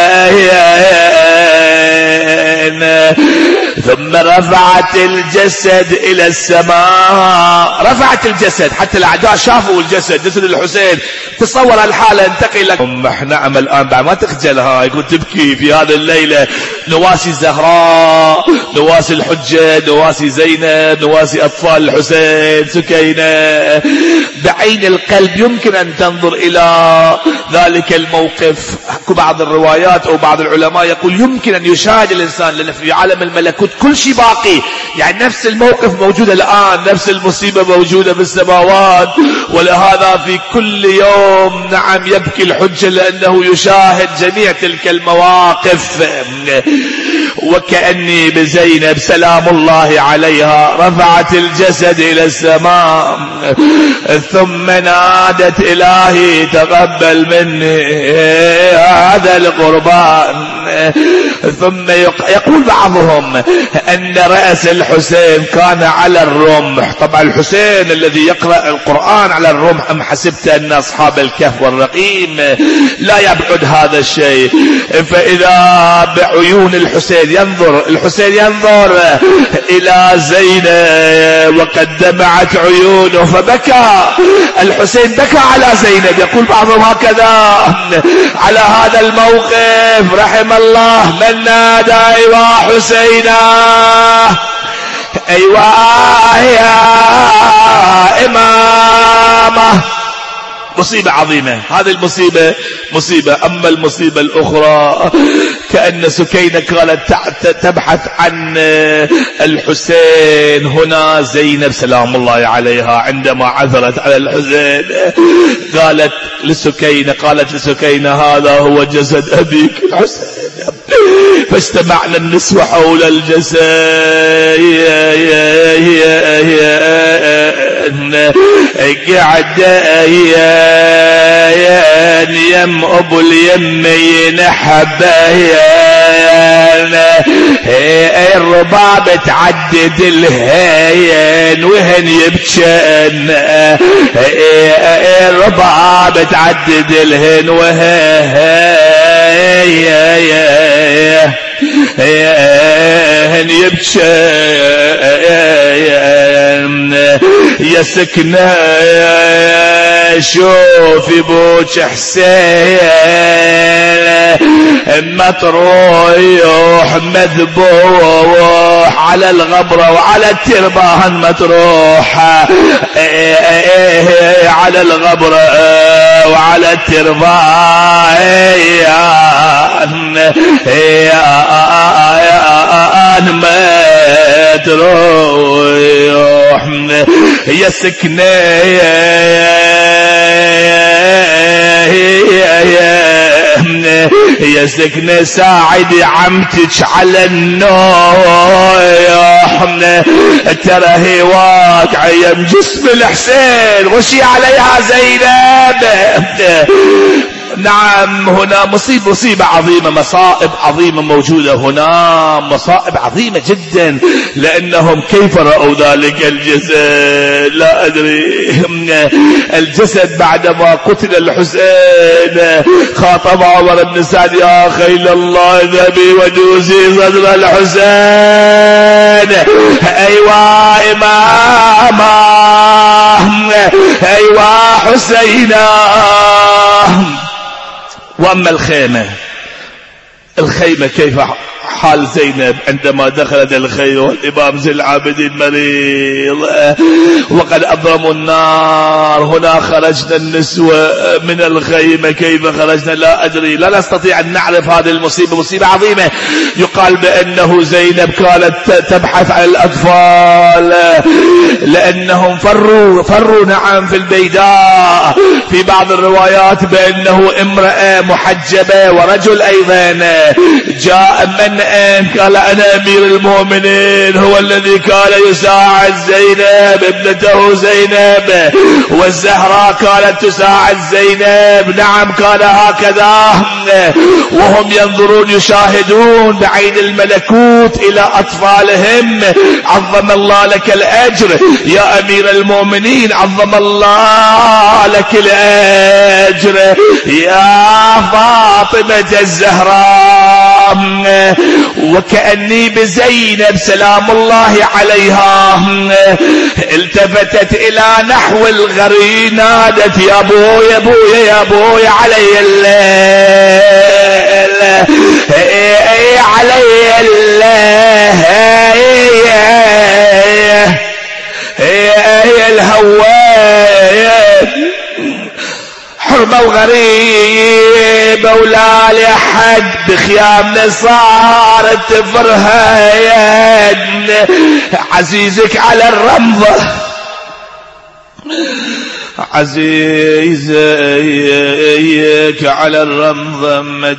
S2: ثم رفعت الجسد إلى السماء. رفعت الجسد حتى الأعداء شافوا الجسد، جسد الحسين. تصور الحالة، انتقي لك احنا عمل الآن بعد ما تخجل هاي، يقول تبكي في هذه الليلة، نواسي الزهراء، نواسي الحجة، نواسي زينب، نواسي أطفال الحسين، سكينة. بعين القلب يمكن أن تنظر إلى ذلك الموقف. بعض الروايات أو بعض العلماء يقول يمكن أن يشاهد الإنسان، لأن في عالم الملكوت كل شيء باقي، يعني نفس الموقف موجود الآن، نفس المصيبة موجودة في السماوات. ولهذا في كل يوم نعم يبكي الحجة لأنه يشاهد جميع تلك المواقف. وكأني بزينب سلام الله عليها رفعت الجسد إلى السماء، ثم نادت إلهي تقبل مني هذا القربان. ثم يقول بعضهم أن رأس الحسين كان على الرمح. طبعا الحسين الذي يقرأ القرآن على الرمح، أم حسبت أن أصحاب الكهف والرقيم؟ لا يبعد هذا الشيء. فإذا بعيون الحسين ينظر إلى زينب وقد دمعت عيونه فبكى. الحسين بكى على زينب. يقول بعضهم هكذا على هذا الموقف رحم الله من نادى أيوا حسينا، أيوا يا إمامه. مصيبة عظيمة هذه المصيبة، مصيبة. أما المصيبة الأخرى كأن سكينة كانت تبحث عن الحسين. هنا زينب سلام الله عليها عندما عثرت على الحسين قالت لسكينة هذا هو جسد أبيك الحسين. فاجتمعنا النسوة حول الجسد، قعد يم أبو اليمين حبايان، الرباب تعدد الهين وهن يبكن، الرباب تعدد الهين وهن يبكن. يا سكنة شوفي بوج حسين مطروح مذبوح على الغبرة وعلى التربان، مطروح على الغبرة وعلى التربان مطروح. يا سكنة يا سكنة ساعدي عمتك على النوم، ترى هي واقعة يم جسم الحسين. غشي عليها زينب
S1: نعم هنا مصيبة عظيمة، مصائب عظيمة موجودة هنا، مصائب عظيمة جدا، لأنهم كيف رأوا ذلك الجسد؟ لا أدري. الجسد بعدما قتل الحسين خاطب عمر بن سعد: يا خيل الله ذهبي ودوسي صدر الحسين. أيوة إماما، أيوة حسينا. وأما الخيمة كيف حال زينب عندما دخلت الخيمة والإمام زين العابدين مريض وقد أضرموا النار؟ هنا خرجنا النسوة من الخيمة، كيف خرجنا لا أدري، لا نستطيع أن نعرف. هذه المصيبة مصيبة عظيمة. يقال بأنه زينب كانت تبحث عن الأطفال لأنهم فروا نعم في البيداء. في بعض الروايات بأنه امرأة محجبة ورجل أيضا جاء من قال: أنا أمير المؤمنين، هو الذي كان يساعد زينب ابنته زينب، والزهراء كانت تساعد زينب. نعم كان هكذا، وهم ينظرون يشاهدون بعين الملكوت إلى أطفالهم. عظم الله لك الأجر يا أمير المؤمنين، عظم الله لك الأجر يا فاطمة الزهراء. وكأني بزينب سلام الله عليها التفتت إلى نحو الغري، نادت: يا بوي يا بوي يا بوي، علي الليل علي الهوى، حرمة وغريبة ولا لأحد، بخيامنا صارت تفرها يد، عزيزك على الرمضة، عزيزك على الرمضة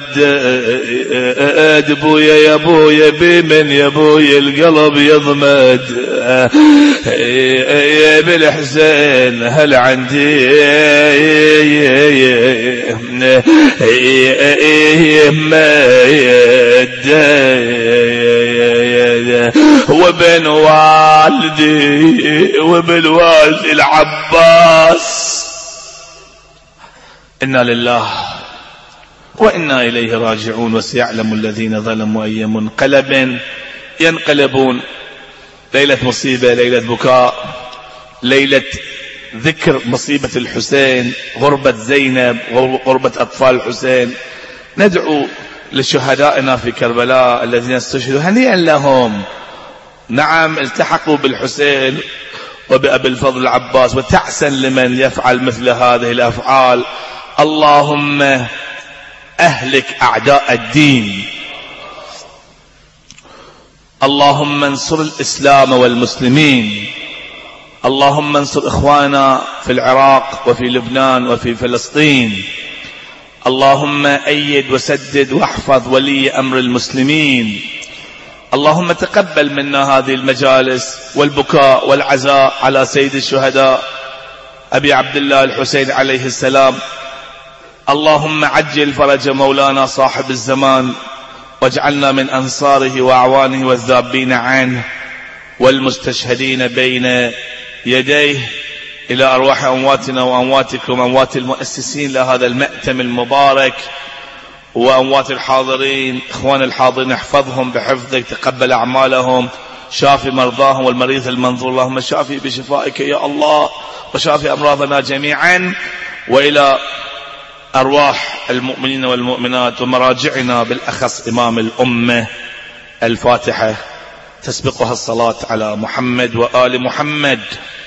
S1: مد بويا يا بويا بمن يا بويا القلب يضمد بالحسين هل عندي وبن والدي وبن والدي العباس. إنا لله وإنا إليه راجعون. وسيعلم الذين ظلموا أي منقلب ينقلبون. ليلة مصيبة، ليلة بكاء، ليلة ذكر مصيبة الحسين، غربة زينب، غربة أطفال الحسين. ندعو لشهدائنا في كربلاء الذين استشهدوا، هنيئا لهم. نعم التحقوا بالحسين وبأبي الفضل العباس، وتعسا لمن يفعل مثل هذه الأفعال. اللهم أهلك أعداء الدين، اللهم انصر الإسلام والمسلمين، اللهم انصر إخوانا في العراق وفي لبنان وفي فلسطين، اللهم أيد وسدد واحفظ ولي أمر المسلمين. اللهم تقبل منا هذه المجالس والبكاء والعزاء على سيد الشهداء أبي عبد الله الحسين عليه السلام. اللهم عجل فرج مولانا صاحب الزمان، واجعلنا من أنصاره وأعوانه والذابين عنه والمستشهدين بين يديه. إلى أرواح أمواتنا وأمواتكم، أموات المؤسسين لهذا المأتم المبارك، وأموات الحاضرين، إخوان الحاضرين احفظهم بحفظك، تقبل أعمالهم، شافي مرضاهم والمريض المنظور، اللهم شافي بشفائك يا الله، وشافي أمراضنا جميعا. وإلى أرواح المؤمنين والمؤمنات ومراجعنا بالأخص إمام الأمة، الفاتحة تسبقها الصلاة على محمد وآل محمد.